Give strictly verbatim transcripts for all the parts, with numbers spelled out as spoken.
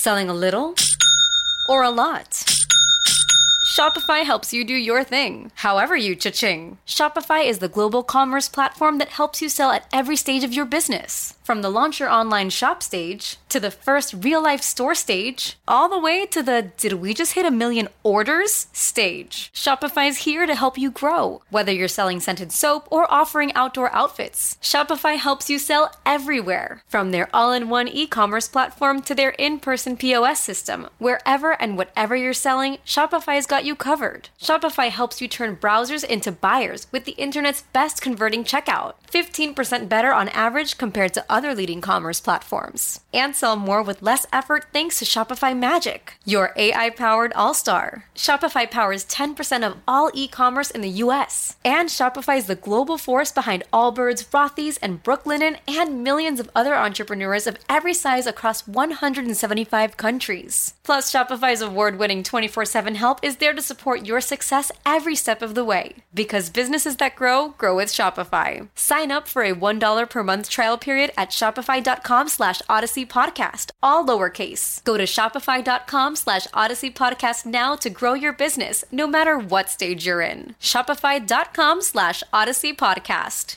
Selling a little or a lot? Shopify helps you do your thing, however you cha-ching. Shopify is the global commerce platform that helps you sell at every stage of your business. From the launch your online shop stage, to the first real-life store stage, all the way to the did we just hit a million orders stage. Shopify's here to help you grow. Whether you're selling scented soap or offering outdoor outfits, Shopify helps you sell everywhere. From their all-in-one e-commerce platform to their in-person P O S system, wherever and whatever you're selling, Shopify's got you covered. Shopify helps you turn browsers into buyers with the internet's best converting checkout. fifteen percent better on average compared to other leading commerce platforms. And sell more with less effort thanks to Shopify Magic, your A I-powered all-star. Shopify powers ten percent of all e-commerce in the U S. And Shopify is the global force behind Allbirds, Rothy's, and Brooklinen, and millions of other entrepreneurs of every size across one hundred seventy-five countries. Plus, Shopify's award-winning twenty-four seven help is there to support your success every step of the way. Because businesses that grow, grow with Shopify. Sign up for a one dollar per month trial period at shopify.com slash Odyssey Podcast, all lowercase. Go to shopify.com slash Odyssey Podcast now to grow your business, no matter what stage you're in. Shopify.com slash Odyssey Podcast.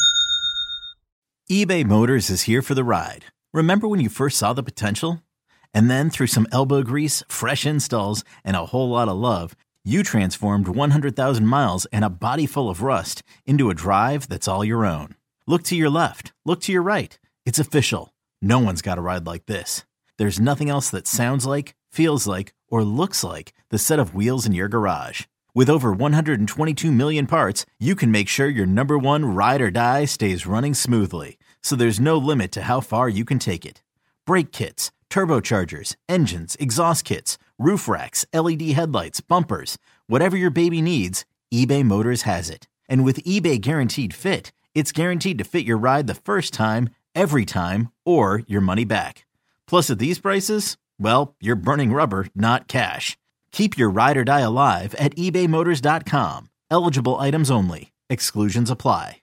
eBay Motors is here for the ride. Remember when you first saw the potential? And then through some elbow grease, fresh installs, and a whole lot of love, you transformed one hundred thousand miles and a body full of rust into a drive that's all your own. Look to your left. Look to your right. It's official. No one's got a ride like this. There's nothing else that sounds like, feels like, or looks like the set of wheels in your garage. With over one hundred twenty-two million parts, you can make sure your number one ride or die stays running smoothly. So there's no limit to how far you can take it. Brake kits, turbochargers, engines, exhaust kits, roof racks, L E D headlights, bumpers, whatever your baby needs, eBay Motors has it. And with eBay Guaranteed Fit, it's guaranteed to fit your ride the first time, every time, or your money back. Plus at these prices, well, you're burning rubber, not cash. Keep your ride or die alive at ebay motors dot com. Eligible items only. Exclusions apply.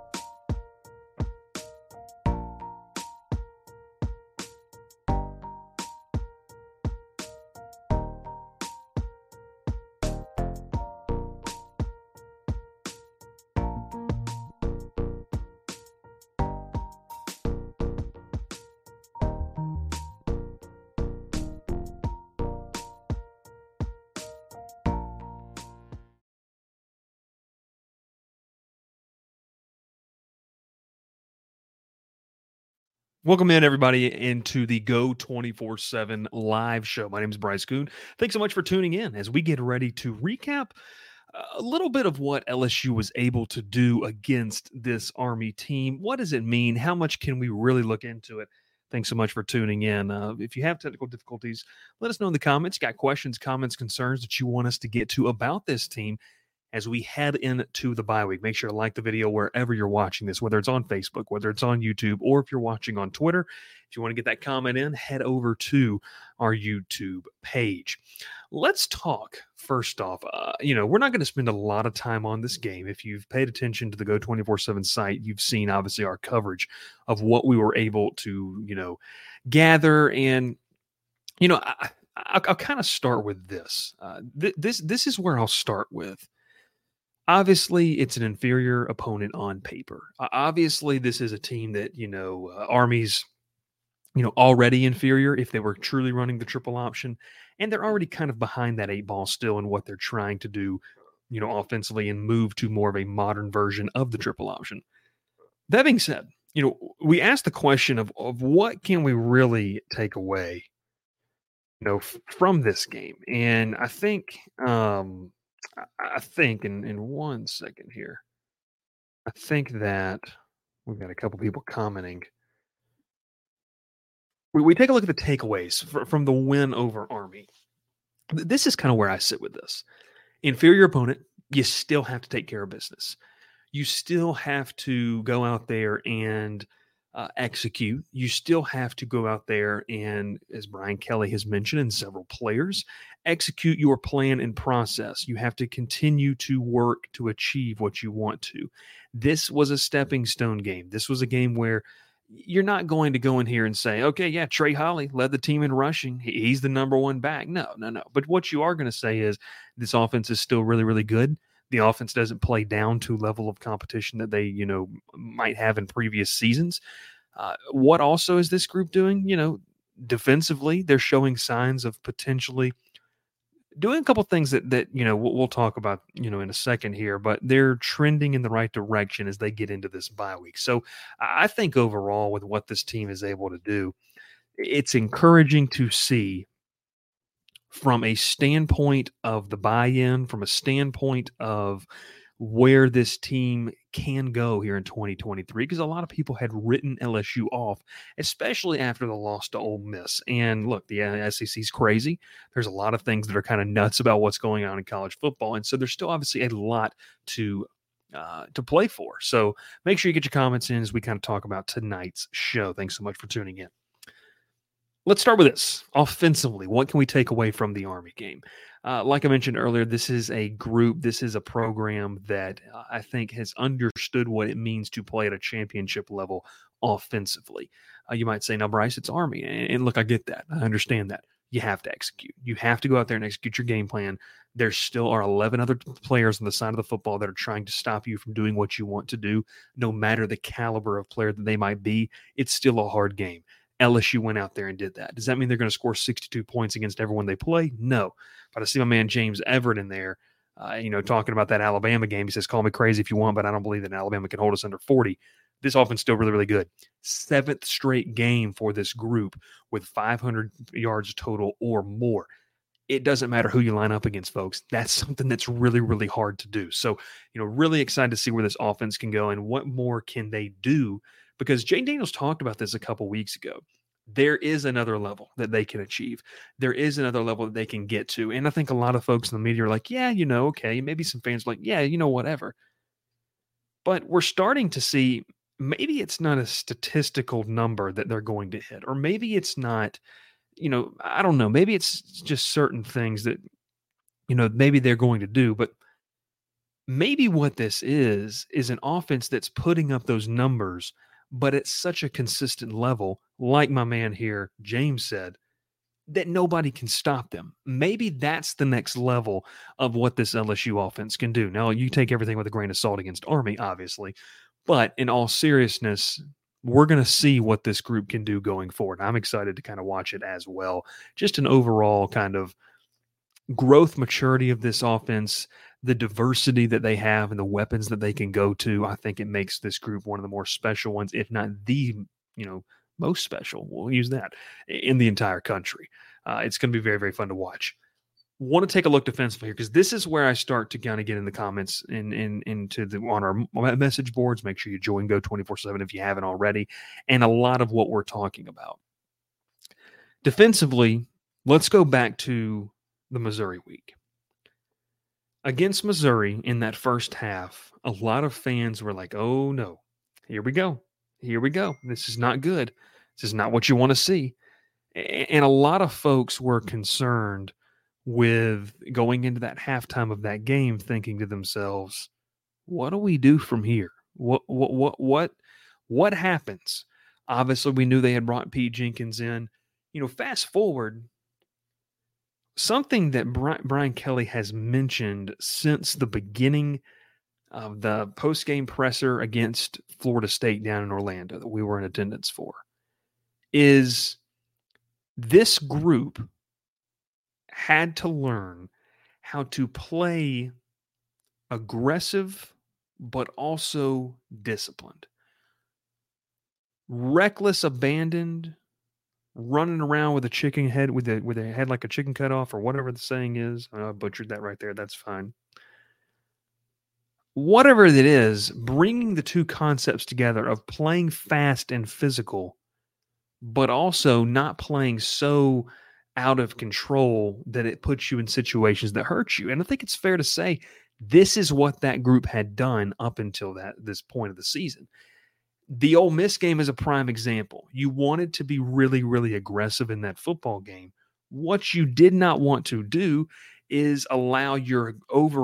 Welcome in, everybody, into the Go twenty-four seven live show. My name is Bryce Coon. Thanks so much for tuning in as we get ready to recap a little bit of what L S U was able to do against this Army team. What does it mean? How much can we really look into it? Thanks so much for tuning in. Uh, if you have technical difficulties, let us know in the comments. You got questions, comments, concerns that you want us to get to about this team as we head into the bye week. Make sure to like the video wherever you're watching this, whether it's on Facebook, whether it's on YouTube, or if you're watching on Twitter. If you want to get that comment in, head over to our YouTube page. Let's talk first off. Uh, you know, we're not going to spend a lot of time on this game. If you've paid attention to the Go twenty-four seven site, you've seen obviously our coverage of what we were able to, you know, gather. And, you know, I, I, I'll kind of start with this. Uh, th- this. This is where I'll start with. Obviously, it's an inferior opponent on paper. Uh, obviously, this is a team that, you know, uh, Army's, you know, already inferior if they were truly running the triple option. And they're already kind of behind that eight ball still in what they're trying to do, you know, offensively and move to more of a modern version of the triple option. That being said, you know, we asked the question of, of what can we really take away, you know, f- from this game. And I think, um, I think in, in one second here, I think that we've got a couple people commenting. We, we take a look at the takeaways for, from the win over Army. This is kind of where I sit with this. Inferior opponent, you still have to take care of business. You still have to go out there and uh, execute. You still have to go out there and, as Brian Kelly has mentioned, and several players, execute your plan and process. You have to continue to work to achieve what you want to. This was a stepping stone game. This was a game where you're not going to go in here and say, okay, yeah, Trey Holly led the team in rushing. He's the number one back. No, no, no. But what you are going to say is this offense is still really, really good. The offense doesn't play down to level of competition that they, you know, might have in previous seasons. Uh, what also is this group doing? You know, defensively, they're showing signs of potentially doing a couple things that, that you know, we'll, we'll talk about, you know, in a second here, but they're trending in the right direction as they get into this bye week. So I think overall with what this team is able to do, it's encouraging to see from a standpoint of the buy-in, from a standpoint of where this team can go here in twenty twenty-three, because a lot of people had written L S U off, especially after the loss to Ole Miss. And look, the S E C is crazy. There's a lot of things that are kind of nuts about what's going on in college football. And so there's still obviously a lot to uh, to play for. So make sure you get your comments in as we kind of talk about tonight's show. Thanks so much for tuning in. Let's start with this. Offensively, what can we take away from the Army game? Uh, like I mentioned earlier, this is a group, this is a program that uh, I think has understood what it means to play at a championship level offensively. Uh, you might say, now, Bryce, it's Army. And, and look, I get that. I understand that. You have to execute. You have to go out there and execute your game plan. There still are eleven other players on the side of the football that are trying to stop you from doing what you want to do, no matter the caliber of player that they might be. It's still a hard game. L S U went out there and did that. Does that mean they're going to score sixty-two points against everyone they play? No. But I see my man James Everett in there, uh, you know, talking about that Alabama game. He says, call me crazy if you want, but I don't believe that Alabama can hold us under forty. This offense is still really, really good. Seventh straight game for this group with five hundred yards total or more. It doesn't matter who you line up against, folks. That's something that's really, really hard to do. So, you know, really excited to see where this offense can go and what more can they do. Because Jane Daniels talked about this a couple weeks ago. There is another level that they can achieve. There is another level that they can get to. And I think a lot of folks in the media are like, yeah, you know, okay. Maybe some fans are like, yeah, you know, whatever. But we're starting to see maybe it's not a statistical number that they're going to hit. Or maybe it's not, you know, I don't know. Maybe it's just certain things that, you know, maybe they're going to do. But maybe what this is, is an offense that's putting up those numbers but at such a consistent level, like my man here, James said, that nobody can stop them. Maybe that's the next level of what this L S U offense can do. Now, you take everything with a grain of salt against Army, obviously, but in all seriousness, we're going to see what this group can do going forward. I'm excited to kind of watch it as well. Just an overall kind of growth, maturity of this offense, the diversity that they have and the weapons that they can go to. I think it makes this group one of the more special ones, if not the, you know, most special. We'll use that in the entire country. Uh, it's going to be very, very fun to watch. Want to take a look defensively here because this is where I start to kind of get in the comments and in, in, into the on our message boards. Make sure you join Go twenty-four seven if you haven't already, and a lot of what we're talking about defensively. Let's go back to the Missouri week. Against Missouri in that first half, a lot of fans were like, oh no, here we go. Here we go. This is not good. This is not what you want to see. And a lot of folks were concerned with going into that halftime of that game thinking to themselves, what do we do from here? What what what what what happens? Obviously, we knew they had brought Pete Jenkins in. You know, fast forward, something that Brian Kelly has mentioned since the beginning of the post-game presser against Florida State down in Orlando that we were in attendance for is this group had to learn how to play aggressive but also disciplined. Reckless, abandoned, running around with a chicken head, with a with a head like a chicken cut off, or whatever the saying is. I butchered that right there. That's fine. Whatever it is, bringing the two concepts together of playing fast and physical, but also not playing so out of control that it puts you in situations that hurt you. And I think it's fair to say this is what that group had done up until that this point of the season. The Ole Miss game is a prime example. You wanted to be really, really aggressive in that football game. What you did not want to do is allow your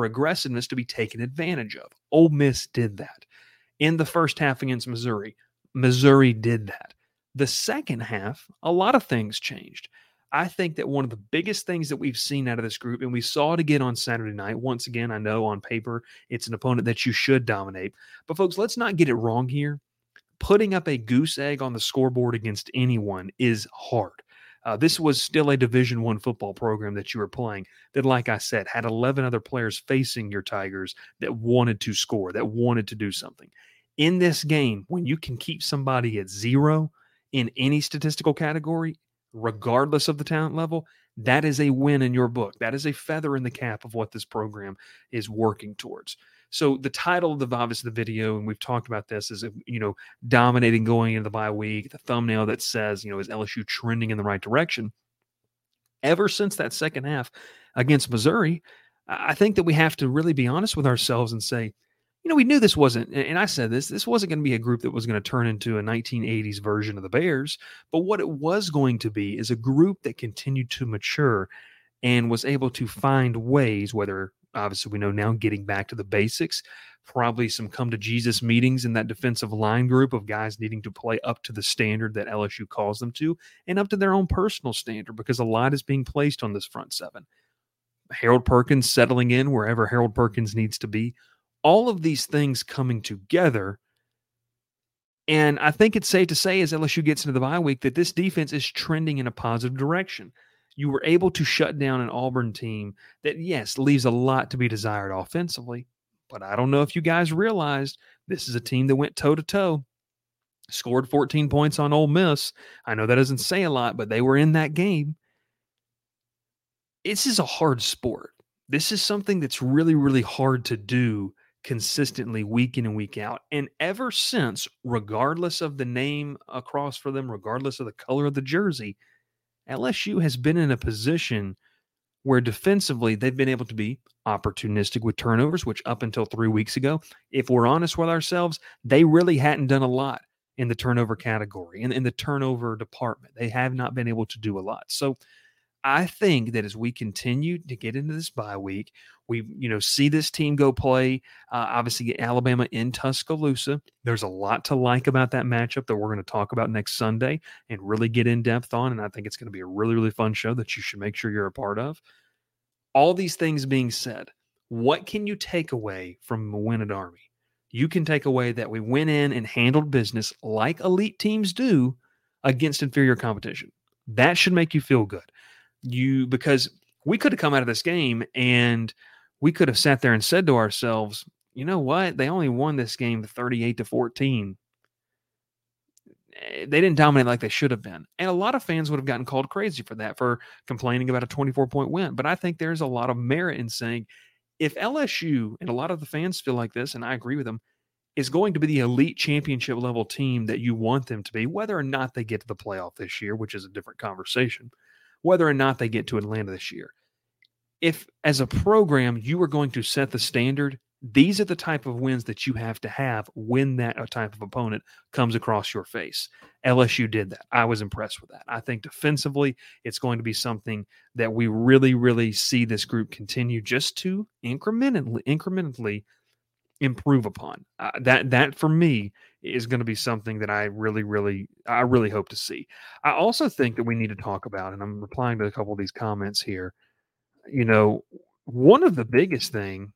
over-aggressiveness to be taken advantage of. Ole Miss did that in the first half against Missouri. Missouri did that. The second half, a lot of things changed. I think that one of the biggest things that we've seen out of this group, and we saw it again on Saturday night, once again, I know on paper it's an opponent that you should dominate. But folks, let's not get it wrong here. Putting up a goose egg on the scoreboard against anyone is hard. Uh, this was still a Division One football program that you were playing that, like I said, had eleven other players facing your Tigers that wanted to score, that wanted to do something. In this game, when you can keep somebody at zero in any statistical category, regardless of the talent level, that is a win in your book. That is a feather in the cap of what this program is working towards. So the title of the obviously the video, and we've talked about this, is, you know, dominating going into the bye week. The thumbnail that says, you know, is L S U trending in the right direction? Ever since that second half against Missouri, I think that we have to really be honest with ourselves and say, you know, we knew this wasn't, and I said this, this wasn't going to be a group that was going to turn into a nineteen eighties version of the Bears, but what it was going to be is a group that continued to mature and was able to find ways, whether obviously we know now getting back to the basics, probably some come to Jesus meetings in that defensive line group of guys needing to play up to the standard that L S U calls them to and up to their own personal standard, because a lot is being placed on this front seven. Harold Perkins settling in wherever Harold Perkins needs to be. All of these things coming together, and I think it's safe to say as L S U gets into the bye week that this defense is trending in a positive direction. You were able to shut down an Auburn team that, yes, leaves a lot to be desired offensively, but I don't know if you guys realized this is a team that went toe-to-toe, scored fourteen points on Ole Miss. I know that doesn't say a lot, but they were in that game. This is a hard sport. This is something that's really, really hard to do consistently week in and week out. And ever since, regardless of the name across for them, regardless of the color of the jersey, L S U has been in a position where defensively they've been able to be opportunistic with turnovers, which up until three weeks ago, if we're honest with ourselves, they really hadn't done a lot in the turnover category, in, in the turnover department. They have not been able to do a lot. So I think that as we continue to get into this bye week, we, you know, see this team go play, uh, obviously Alabama in Tuscaloosa. There's a lot to like about that matchup that we're going to talk about next Sunday and really get in depth on. And I think it's going to be a really, really fun show that you should make sure you're a part of. All these things being said, what can you take away from a win at Army? You can take away that we went in and handled business like elite teams do against inferior competition. That should make you feel good. You, because we could have come out of this game and we could have sat there and said to ourselves, you know what? They only won this game thirty-eight to fourteen. They didn't dominate like they should have been. And a lot of fans would have gotten called crazy for that, for complaining about a twenty-four point win. But I think there's a lot of merit in saying if L S U, and a lot of the fans feel like this, and I agree with them, is going to be the elite championship level team that you want them to be, whether or not they get to the playoff this year, which is a different conversation, whether or not they get to Atlanta this year. If, as a program, you are going to set the standard, these are the type of wins that you have to have when that type of opponent comes across your face. L S U did that. I was impressed with that. I think defensively, it's going to be something that we really, really see this group continue just to incrementally, incrementally improve upon. Uh, that, that for me is going to be something that I really, really, I really hope to see. I also think that we need to talk about, and I'm replying to a couple of these comments here, you know, one of the biggest thing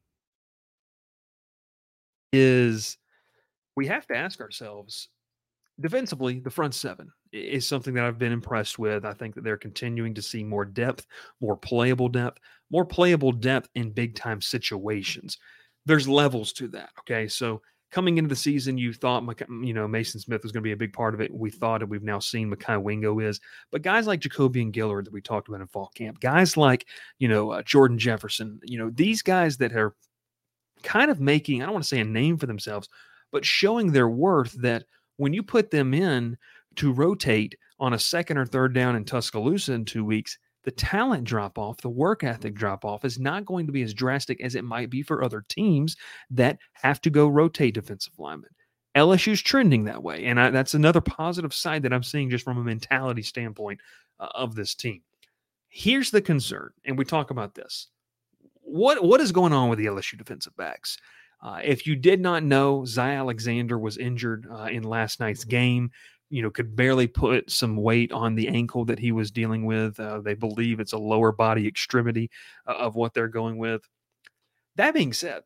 is we have to ask ourselves, defensively, the front seven is something that I've been impressed with. I think that they're continuing to see more depth, more playable depth, more playable depth in big-time situations. There's levels to that, okay? So coming into the season, you thought, you know, Mason Smith was going to be a big part of it. We thought, and we've now seen Mekhi Wingo is. But guys like Jacobian Gillard that we talked about in fall camp, guys like, you know, uh, Jordan Jefferson, you know, these guys that are kind of making, I don't want to say a name for themselves, but showing their worth, that when you put them in to rotate on a second or third down in Tuscaloosa in two weeks, the talent drop-off, the work ethic drop-off is not going to be as drastic as it might be for other teams that have to go rotate defensive linemen. L S U's trending that way, and I, that's another positive side that I'm seeing just from a mentality standpoint uh, of this team. Here's the concern, and we talk about this. What, what is going on with the L S U defensive backs? Uh, if you did not know, Zy Alexander was injured uh, in last night's game. You know, could barely put some weight on the ankle that he was dealing with. Uh, they believe it's a lower body extremity uh, of what they're going with. That being said,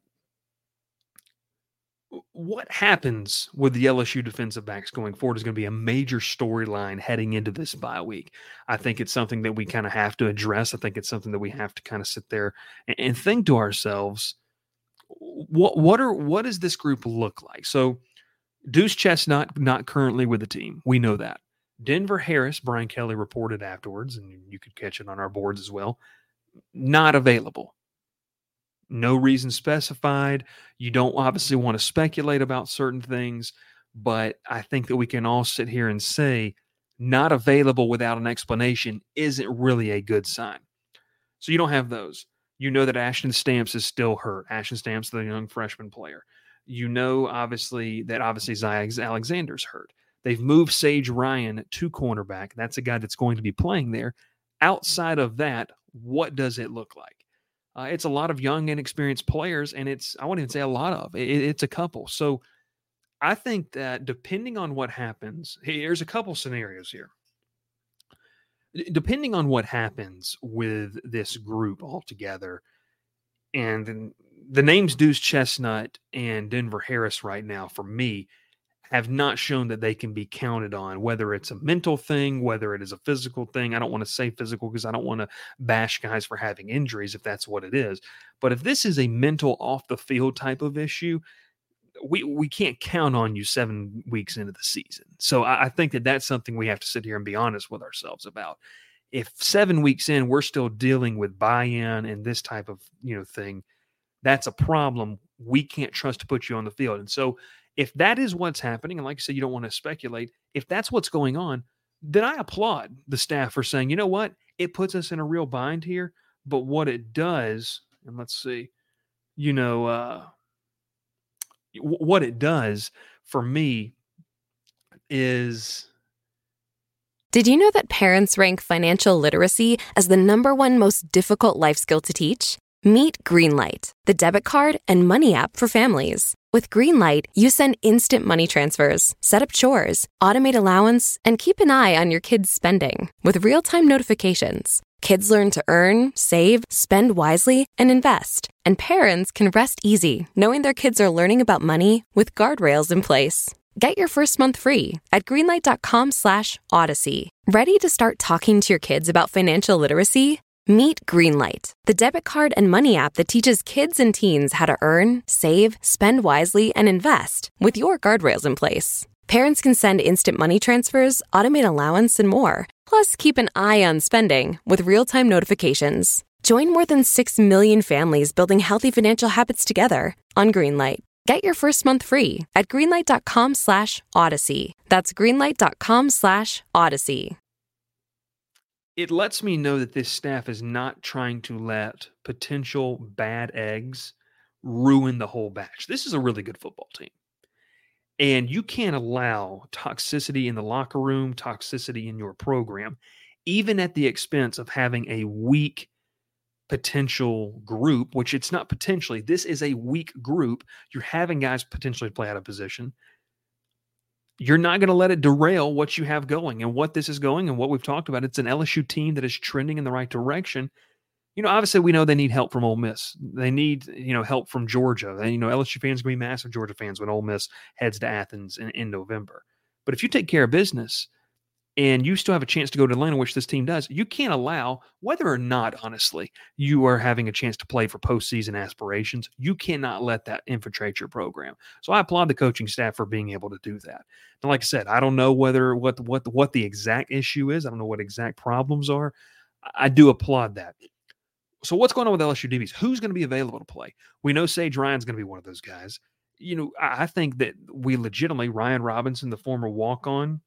what happens with the L S U defensive backs going forward is going to be a major storyline heading into this bye week. I think it's something that we kind of have to address. I think it's something that we have to kind of sit there and, and think to ourselves, what what are what does this group look like? So Deuce Chestnut not currently with the team. We know that. Denver Harris, Brian Kelly reported afterwards, and you could catch it on our boards as well, not available. No reason specified. You don't obviously want to speculate about certain things, but I think that we can all sit here and say not available without an explanation isn't really a good sign. So you don't have those. You know that Ashton Stamps is still hurt. Ashton Stamps, the young freshman player. You know, obviously, that obviously Zy Alexander's hurt. They've moved Sage Ryan to cornerback. That's a guy that's going to be playing there. Outside of that, what does it look like? Uh, it's a lot of young, inexperienced players, and it's, I won't even say a lot of, it, it's a couple. So I think that depending on what happens, here's a couple scenarios here. Depending on what happens with this group altogether, and the names Deuce Chestnut and Denver Harris right now, for me, have not shown that they can be counted on, whether it's a mental thing, whether it is a physical thing. I don't want to say physical because I don't want to bash guys for having injuries if that's what it is. But if this is a mental off the field type of issue, we we can't count on you seven weeks into the season. So I, I think that that's something we have to sit here and be honest with ourselves about. If seven weeks in, we're still dealing with buy-in and this type of, you know, thing, that's a problem. We can't trust to put you on the field. And so if that is what's happening, and like I said, you don't want to speculate, if that's what's going on, then I applaud the staff for saying, you know what, it puts us in a real bind here. But what it does, and let's see, you know, uh, w- what it does for me is... Did you know that parents rank financial literacy as the number one most difficult life skill to teach? Meet Greenlight, the debit card and money app for families. With Greenlight, you send instant money transfers, set up chores, automate allowance, and keep an eye on your kids' spending with real-time notifications. Kids learn to earn, save, spend wisely, and invest. And parents can rest easy knowing their kids are learning about money with guardrails in place. Get your first month free at greenlight.com slash odyssey. Ready to start talking to your kids about financial literacy? Meet Greenlight, the debit card and money app that teaches kids and teens how to earn, save, spend wisely, and invest with your guardrails in place. Parents can send instant money transfers, automate allowance, and more. Plus, keep an eye on spending with real-time notifications. Join more than six million families building healthy financial habits together on Greenlight. Get your first month free at greenlight.com slash odyssey. That's greenlight.com slash odyssey. It lets me know that this staff is not trying to let potential bad eggs ruin the whole batch. This is a really good football team. And you can't allow toxicity in the locker room, toxicity in your program, even at the expense of having a weak potential group, which it's not potentially. This is a weak group. You're having guys potentially play out of position. You're not going to let it derail what you have going and what this is going and what we've talked about. It's an L S U team that is trending in the right direction. You know, obviously we know they need help from Ole Miss. They need, you know, help from Georgia. And, you know, L S U fans are going to be massive Georgia fans when Ole Miss heads to Athens in, in November. But if you take care of business and you still have a chance to go to Atlanta, which this team does, you can't allow, whether or not, honestly, you are having a chance to play for postseason aspirations, you cannot let that infiltrate your program. So I applaud the coaching staff for being able to do that. And like I said, I don't know whether what what what the exact issue is. I don't know what exact problems are. I do applaud that. So what's going on with L S U D Bs? Who's going to be available to play? We know Sage Ryan's going to be one of those guys. You know, I think that we legitimately, Ryan Robinson, the former walk-on,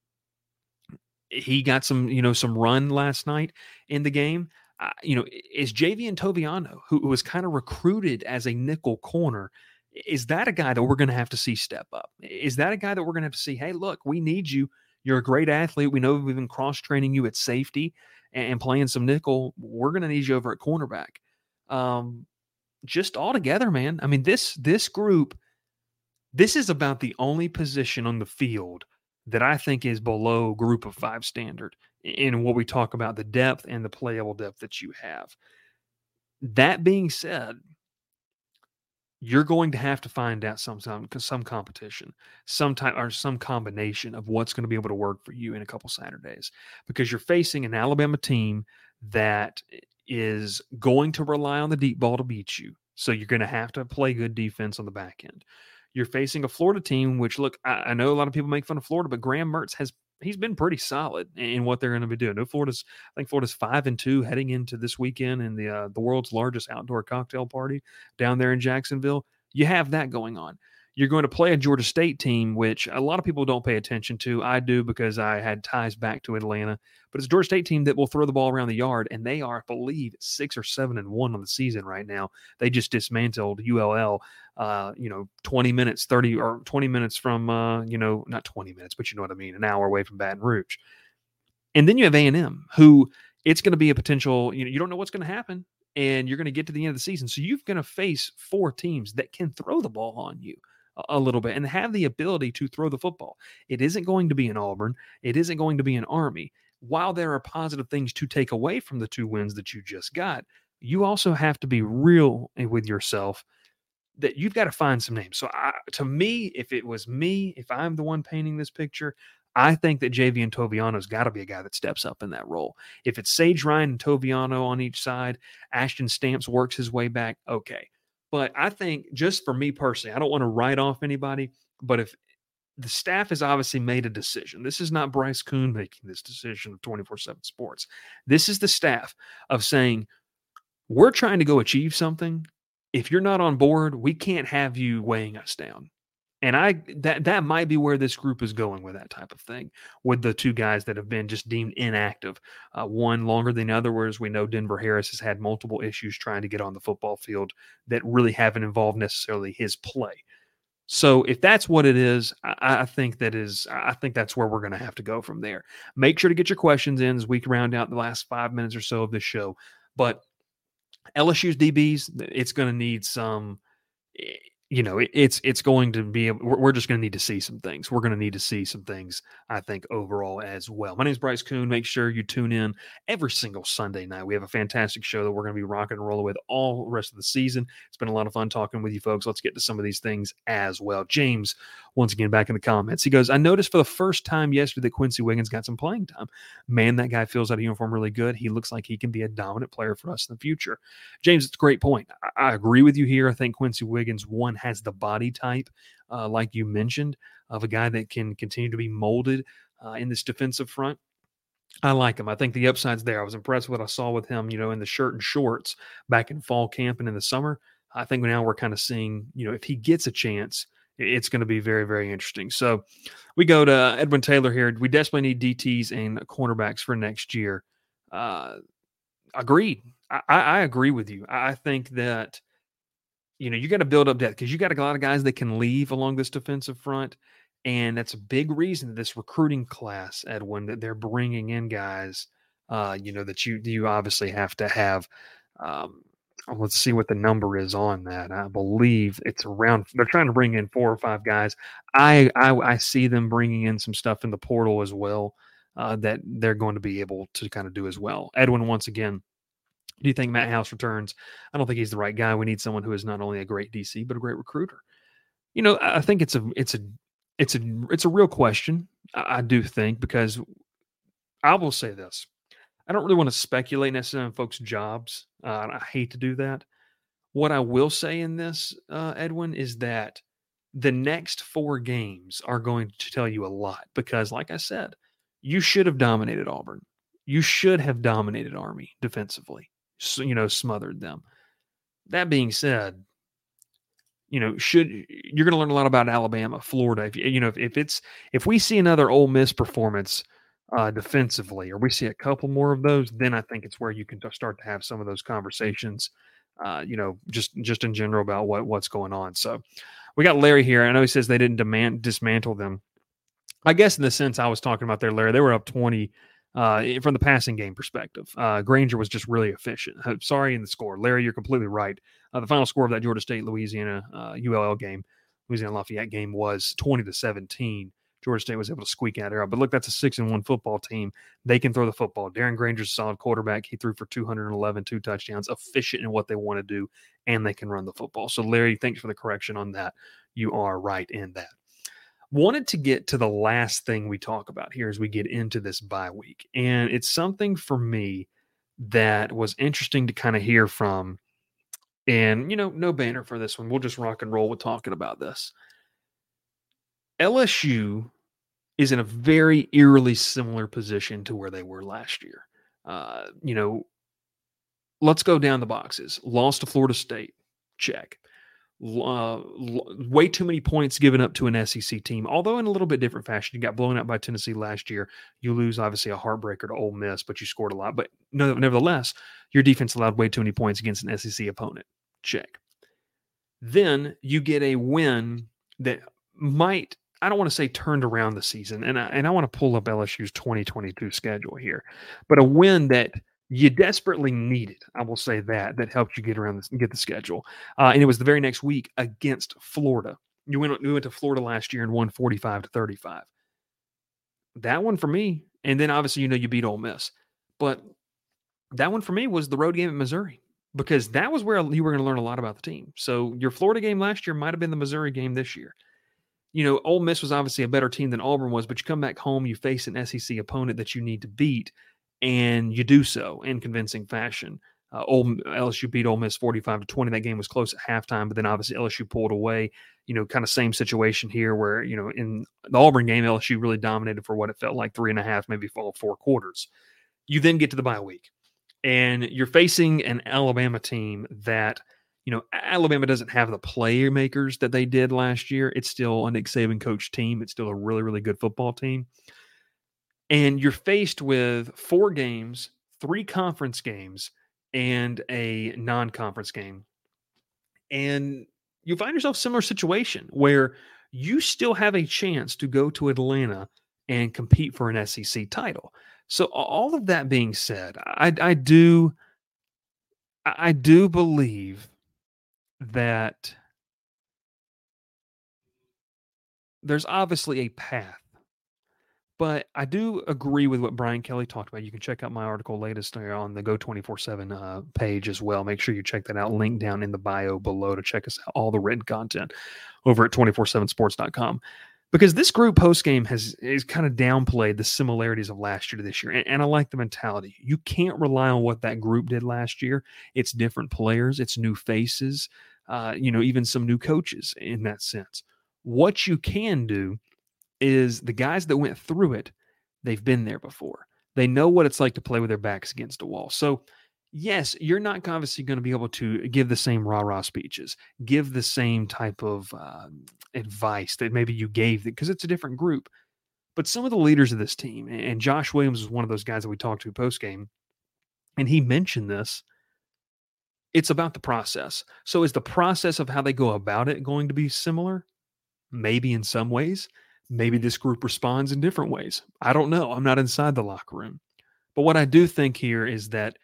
he got some, you know, some run last night in the game. Uh, you know, is Javian Toviano, who, who was kind of recruited as a nickel corner, is that a guy that we're going to have to see step up? Is that a guy that we're going to have to see, hey, look, we need you. You're a great athlete. We know we've been cross-training you at safety and, and playing some nickel. We're going to need you over at cornerback. Um, just all together, man. I mean, this this group, this is about the only position on the field that I think is below group of five standard in what we talk about the depth and the playable depth that you have. That being said, you're going to have to find out some some, some competition, some type or some combination of what's going to be able to work for you in a couple Saturdays, because you're facing an Alabama team that is going to rely on the deep ball to beat you. So you're going to have to play good defense on the back end. You're facing a Florida team, which, look, I, I know a lot of people make fun of Florida, but Graham Mertz has he's been pretty solid in what they're going to be doing. No, Florida's I think Florida's five and two heading into this weekend in the uh, the world's largest outdoor cocktail party down there in Jacksonville. You have that going on. You're going to play a Georgia State team, which a lot of people don't pay attention to. I do because I had ties back to Atlanta. But it's a Georgia State team that will throw the ball around the yard, and they are, I believe, six or seven and one on the season right now. They just dismantled U L L, uh, you know, twenty minutes, thirty or twenty minutes from, uh, you know, not twenty minutes, but you know what I mean, an hour away from Baton Rouge. And then you have A and M, who it's going to be a potential, you know, you don't know what's going to happen, and you're going to get to the end of the season. So you're going to face four teams that can throw the ball on you a little bit and have the ability to throw the football. It isn't going to be an Auburn. It isn't going to be an Army. While there are positive things to take away from the two wins that you just got, you also have to be real with yourself that you've got to find some names. So I, to me, if it was me, if I'm the one painting this picture, I think that Javian Toviano's got to be a guy that steps up in that role. If it's Sage Ryan and Toviano on each side, Ashton Stamps works his way back, okay. But I think, just for me personally, I don't want to write off anybody, but if the staff has obviously made a decision. This is not Bryce Coon making this decision of twenty-four seven Sports. This is the staff of saying, we're trying to go achieve something. If you're not on board, we can't have you weighing us down. And I that that might be where this group is going with that type of thing, with the two guys that have been just deemed inactive, uh, one longer than the other, whereas we know Denver Harris has had multiple issues trying to get on the football field that really haven't involved necessarily his play. So if that's what it is, I, I think that is I think that's where we're going to have to go from there. Make sure to get your questions in as we round out the last five minutes or so of this show. But L S U's D Bs, it's going to need some. You know, it, it's it's going to be, we're, we're just going to need to see some things. We're going to need to see some things, I think, overall as well. My name is Bryce Coon. Make sure you tune in every single Sunday night. We have a fantastic show that we're going to be rocking and rolling with all the rest of the season. It's been a lot of fun talking with you folks. Let's get to some of these things as well. James, once again, back in the comments. He goes, I noticed for the first time yesterday that Quincy Wiggins got some playing time. Man, that guy fills out a uniform really good. He looks like he can be a dominant player for us in the future. James, it's a great point. I, I agree with you here. I think Quincy Wiggins, one, has the body type, uh, like you mentioned, of a guy that can continue to be molded uh, in this defensive front. I like him. I think the upside's there. I was impressed with what I saw with him, you know, in the shirt and shorts back in fall camp and in the summer. I think now we're kind of seeing, you know, if he gets a chance, it's going to be very, very interesting. So we go to Edwin Taylor here. We desperately need D Ts and cornerbacks for next year. Uh, agreed. I, I agree with you. I think that, you know, you got to build up depth because you got a lot of guys that can leave along this defensive front. And that's a big reason that this recruiting class, Edwin, that they're bringing in guys, uh, you know, that you, you obviously have to have. Um, let's see what the number is on that. I believe it's around, they're trying to bring in four or five guys. I, I, I see them bringing in some stuff in the portal as well uh, that they're going to be able to kind of do as well. Edwin, once again, do you think Matt House returns? I don't think he's the right guy. We need someone who is not only a great D C, but a great recruiter. You know, I think it's a, it's a, it's a, it's a real question. I, I do think, because I will say this. I don't really want to speculate necessarily on folks' jobs. Uh, I hate to do that. What I will say in this, uh, Edwin, is that the next four games are going to tell you a lot because, like I said, you should have dominated Auburn. You should have dominated Army defensively. So, you know, smothered them. That being said, you know, should you're going to learn a lot about Alabama, Florida. If you know, if, if it's if we see another Ole Miss performance uh, defensively, or we see a couple more of those, then I think it's where you can t- start to have some of those conversations. Uh, you know, just just in general about what what's going on. So we got Larry here. I know he says they didn't demand dismantle them. I guess in the sense I was talking about there, Larry, they were up twenty uh, from the passing game perspective. Uh, Granger was just really efficient. Uh, sorry in the score. Larry, you're completely right. Uh, the final score of that Georgia State-Louisiana uh, U L L game, Louisiana Lafayette game, was twenty to seventeen. Georgia State was able to squeak out there. But look, that's a six and one football team. They can throw the football. Darren Granger's a solid quarterback. He threw for two hundred eleven, two touchdowns, efficient in what they want to do, and they can run the football. So, Larry, thanks for the correction on that. You are right in that. Wanted to get to the last thing we talk about here as we get into this bye week. And it's something for me that was interesting to kind of hear from. And, you know, no banner for this one. We'll just rock and roll with talking about this. L S U is in a very eerily similar position to where they were last year. Uh, you know, let's go down the boxes. Lost to Florida State. Check. Uh, way too many points given up to an S E C team, although in a little bit different fashion. You got blown out by Tennessee last year. You lose, obviously, a heartbreaker to Ole Miss, but you scored a lot. But no, nevertheless, your defense allowed way too many points against an S E C opponent. Check. Then you get a win that might, I don't want to say turned around the season, and I, and I want to pull up L S U's twenty twenty-two schedule here, but a win that you desperately needed, I will say that, that helped you get around this, get the schedule. Uh, and it was the very next week against Florida. You went, you went to Florida last year and won forty-five to thirty-five. That one for me, and then obviously, you know, you beat Ole Miss. But that one for me was the road game at Missouri, because that was where you were going to learn a lot about the team. So your Florida game last year might have been the Missouri game this year. You know, Ole Miss was obviously a better team than Auburn was, but you come back home, you face an S E C opponent that you need to beat, and you do so in convincing fashion. Uh, Ole, L S U beat Ole Miss forty-five to twenty. That game was close at halftime, but then obviously L S U pulled away. You know, kind of same situation here where, you know, in the Auburn game, L S U really dominated for what it felt like three and a half, maybe four, four quarters. You then get to the bye week, and you're facing an Alabama team that, you know, Alabama doesn't have the playmakers that they did last year. It's still a Nick Saban coached team. It's still a really, really good football team. And you're faced with four games, three conference games, and a non-conference game. And you find yourself in a similar situation where you still have a chance to go to Atlanta and compete for an S E C title. So all of that being said, I, I do, I do believe that there's obviously a path. But I do agree with what Brian Kelly talked about. You can check out my article latest on the Go twenty-four seven uh, page as well. Make sure you check that out. Link down in the bio below to check us out, all the written content over at two forty-seven sports dot com. Because this group postgame has, has kind of downplayed the similarities of last year to this year. And, and I like the mentality. You can't rely on what that group did last year. It's different players. It's new faces, uh, you know, even some new coaches in that sense. What you can do is the guys that went through it, they've been there before. They know what it's like to play with their backs against a wall. So, yes, you're not obviously going to be able to give the same rah-rah speeches, give the same type of uh, advice that maybe you gave, because it's a different group. But some of the leaders of this team, and Josh Williams was one of those guys that we talked to post-game, and he mentioned this, it's about the process. So is the process of how they go about it going to be similar? Maybe in some ways. Maybe this group responds in different ways. I don't know. I'm not inside the locker room. But what I do think here is that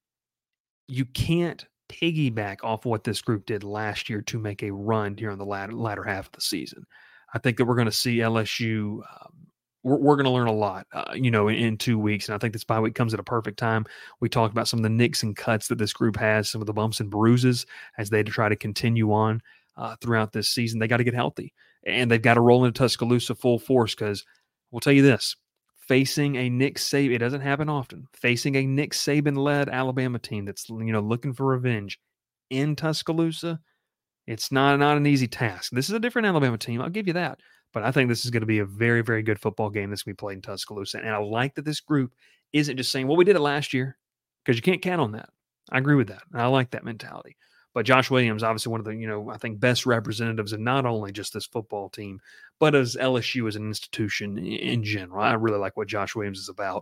you can't piggyback off what this group did last year to make a run here in the latter, latter half of the season. I think that we're going to see L S U, um, we're, we're going to learn a lot, uh, you know, in, in two weeks. And I think this bye week comes at a perfect time. We talked about some of the nicks and cuts that this group has, some of the bumps and bruises as they try to continue on uh, throughout this season. They got to get healthy. And they've got to roll into Tuscaloosa full force, because we'll tell you this, facing a Nick Saban, it doesn't happen often, facing a Nick Saban-led Alabama team that's, you know, looking for revenge in Tuscaloosa, it's not, not an easy task. This is a different Alabama team, I'll give you that. But I think this is going to be a very, very good football game that's going to be played in Tuscaloosa. And I like that this group isn't just saying, well, we did it last year, because you can't count on that. I agree with that. And I like that mentality. But Josh Williams, obviously one of the, you know, I think best representatives of not only just this football team, but as L S U as an institution in general. I really like what Josh Williams is about.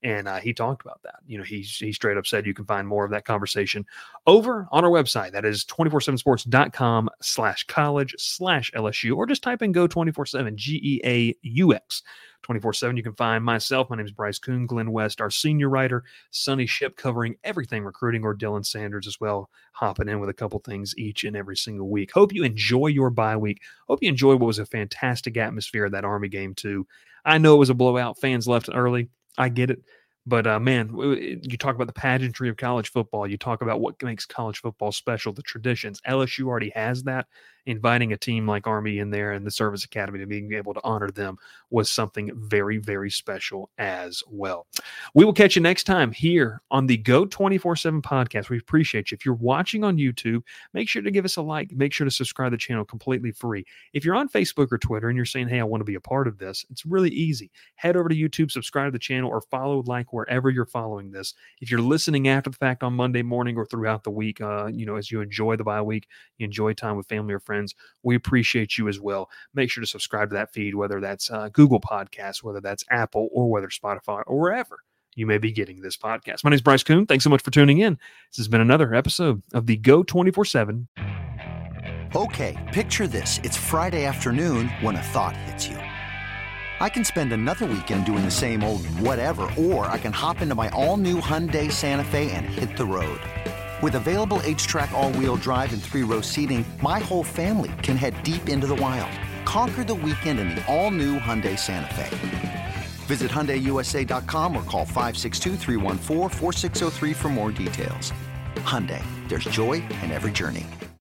And uh, he talked about that. You know, he, he straight up said you can find more of that conversation over on our website. That is two forty-seven sports dot com slash college slash L S U, or just type in Go two forty-seven, G E A U X. twenty-four seven. You can find myself. My name is Bryce Coon, Glenn West, our senior writer, Sonny Ship covering everything recruiting, or Dylan Sanders as well, hopping in with a couple things each and every single week. Hope you enjoy your bye week. Hope you enjoy what was a fantastic atmosphere of that Army game too. I know it was a blowout. Fans left early. I get it. But, uh, man, you talk about the pageantry of college football. You talk about what makes college football special, the traditions. L S U already has that. Inviting a team like Army in there and the Service Academy to being able to honor them was something very, very special as well. We will catch you next time here on the Go two forty-seven podcast. We appreciate you. If you're watching on YouTube, make sure to give us a like. Make sure to subscribe to the channel completely free. If you're on Facebook or Twitter and you're saying, hey, I want to be a part of this, it's really easy. Head over to YouTube, subscribe to the channel, or follow, like, wherever you're following this. If you're listening after the fact on Monday morning or throughout the week, uh, you know, as you enjoy the bye week, you enjoy time with family or friends, we appreciate you as well. Make sure to subscribe to that feed, whether that's uh, Google Podcasts, whether that's Apple, or whether Spotify, or wherever you may be getting this podcast. My name is Bryce Coon. Thanks so much for tuning in. This has been another episode of the Go two forty-seven. Okay, picture this. It's Friday afternoon when a thought hits you. I can spend another weekend doing the same old whatever, or I can hop into my all-new Hyundai Santa Fe and hit the road. With available H-Track all-wheel drive and three-row seating, my whole family can head deep into the wild. Conquer the weekend in the all-new Hyundai Santa Fe. Visit Hyundai U S A dot com or call five six two, three one four, four six zero three for more details. Hyundai, there's joy in every journey.